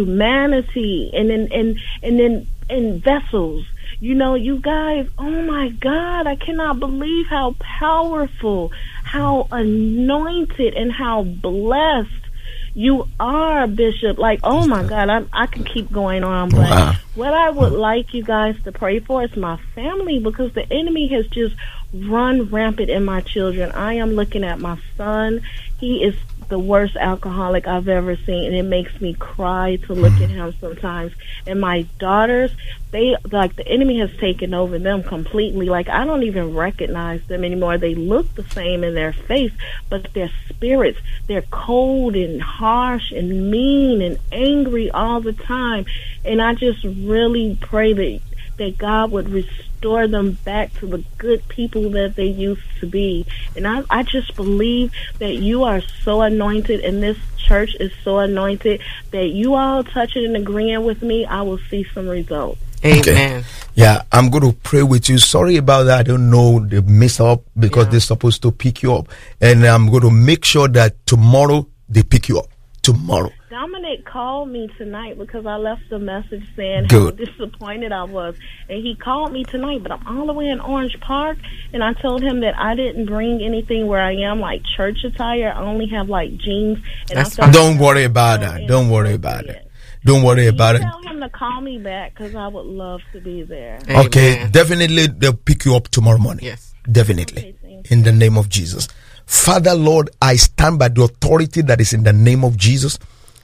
humanity and in and and in in vessels. You know, you guys, oh my God, I cannot believe how powerful, how anointed, and how blessed you are, Bishop. Like, oh my God, I, I can keep going on, but Wow. what I would like you guys to pray for is my family, because the enemy has just run rampant in my children. I am looking at my son. He is the worst alcoholic I've ever seen, and it makes me cry to look at him sometimes. And my daughters, they, like, the enemy has taken over them completely. Like, I don't even recognize them anymore. They look the same in their face, but their spirits, they're cold and harsh and mean and angry all the time. And I just really pray that that God would restore them back to the good people that they used to be. And I, I just believe that you are so anointed, and this church is so anointed, that you all touch it and agreeing with me, I will see some results. Amen. Okay. Yeah, I'm going to pray with you. Sorry about that. I don't know the mess up because Yeah. they're supposed to pick you up. And I'm going to make sure that tomorrow they pick you up. Tomorrow. Dominic called me tonight because I left a message saying Good. how disappointed I was. And he called me tonight, but I'm all the way in Orange Park, and I told him that I didn't bring anything where I am, like church attire. I only have, like, jeans. And That's I felt Don't like worry was about so that. Don't worry about it. inappropriate. Don't worry Can about you it. tell him to call me back, because I would love to be there. Okay, Amen. definitely they'll pick you up tomorrow morning. Yes. Definitely. Okay, thank In the name of Jesus. Father, Lord, I stand by the authority that is in the name of Jesus.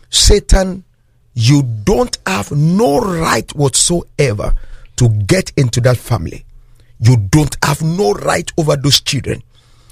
Satan, you don't have no right whatsoever to get into that family. You don't have no right over those children.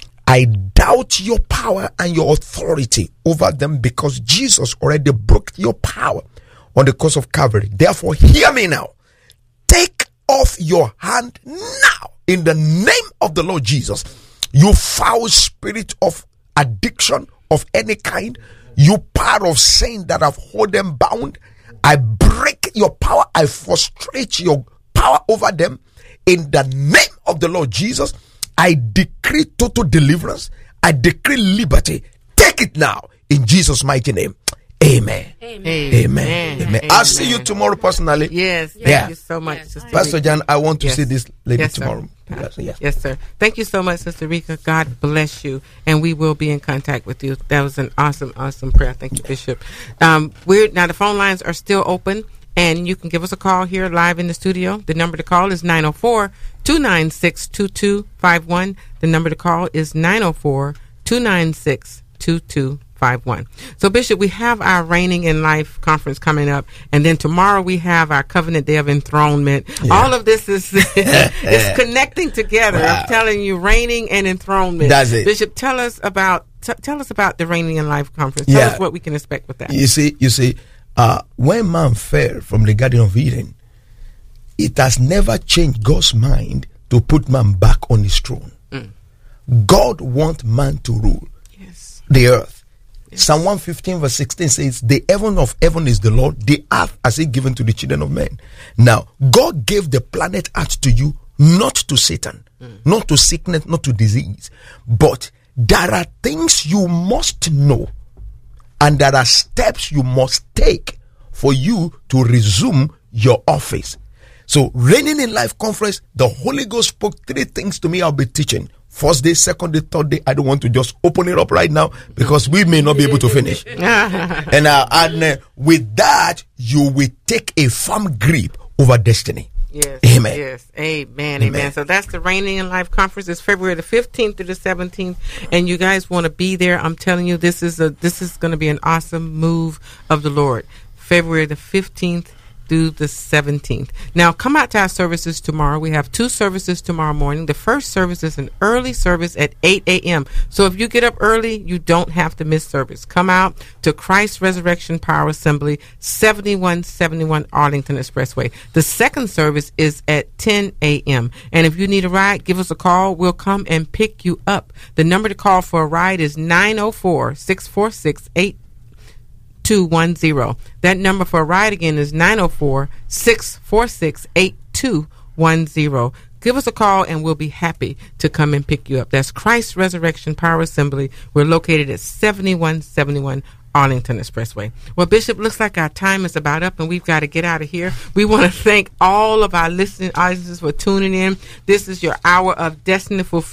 I doubt your power and your authority over them, because Jesus already broke your power on the cross of Calvary. Therefore, hear me now. Take off your hand now in the name of the Lord Jesus. You foul spirit of addiction of any kind, you power of sin that have hold them bound, I break your power. I frustrate your power over them in the name of the Lord Jesus. I decree total deliverance. I decree liberty. Take it now in Jesus' mighty name. Amen. Amen. Amen. Amen. I'll see you tomorrow personally. Yes. Thank Yeah. you so much, Yes. Sister Pastor Rika. John, I want to Yes. see this lady Yes, sir. tomorrow. Yes, yes. Yes, sir. Thank you so much, Sister Rika. God bless you, and we will be in contact with you. That was an awesome, awesome prayer. Thank you, Bishop. Um, we're now the phone lines are still open, and you can give us a call here live in the studio. The number to call is nine oh four, two nine six, two two five one. The number to call is nine oh four, two nine six, two two five one. So, Bishop, we have our Reigning in Life conference coming up, and then tomorrow we have our Covenant Day of Enthronement. Yeah. All of this is, is connecting together. Wow. I'm telling you, reigning and enthronement. That's it. Bishop, tell us about t- tell us about the Reigning in Life conference. Tell yeah. us what we can expect with that. You see, you see, uh, when man fell from the Garden of Eden, it has never changed God's mind to put man back on his throne. Mm. God wants man to rule yes. the earth. Yes. Psalm one fifteen verse sixteen says, the heaven of heaven is the Lord, the earth has he given to the children of men. Now, God gave the planet earth to you, not to Satan, mm. not to sickness, not to disease. But there are things you must know, and there are steps you must take for you to resume your office. So, Reigning in Life conference, the Holy Ghost spoke three things to me I'll be teaching. First day, second day, third day. I don't want to just open it up right now because we may not be able to finish. and uh, and uh, with that, you will take a firm grip over destiny. Yes. Amen. Yes. Amen. Amen. Amen. So that's the Reigning in Life conference. It's February the fifteenth through the seventeenth, and you guys want to be there. I'm telling you, this is a this is going to be an awesome move of the Lord. February the fifteenth through the seventeenth. Now, come out to our services tomorrow. We have two services tomorrow morning. The first service is an early service at eight a.m. So if you get up early, you don't have to miss service. Come out to Christ Resurrection Power Assembly, seventy-one seventy-one Arlington Expressway. The second service is at ten a.m. And if you need a ride, give us a call. We'll come and pick you up. The number to call for a ride is nine oh four, six four six, eight two one zero. That number for a ride again is nine oh four, six four six, eight two one zero. Give us a call and we'll be happy to come and pick you up. That's Christ Resurrection Power Assembly. We're located at seventy-one seventy-one Arlington Expressway. Well, Bishop, looks like our time is about up and we've got to get out of here. We want to thank all of our listening audiences for tuning in. This is your hour of Destiny Fulfilled.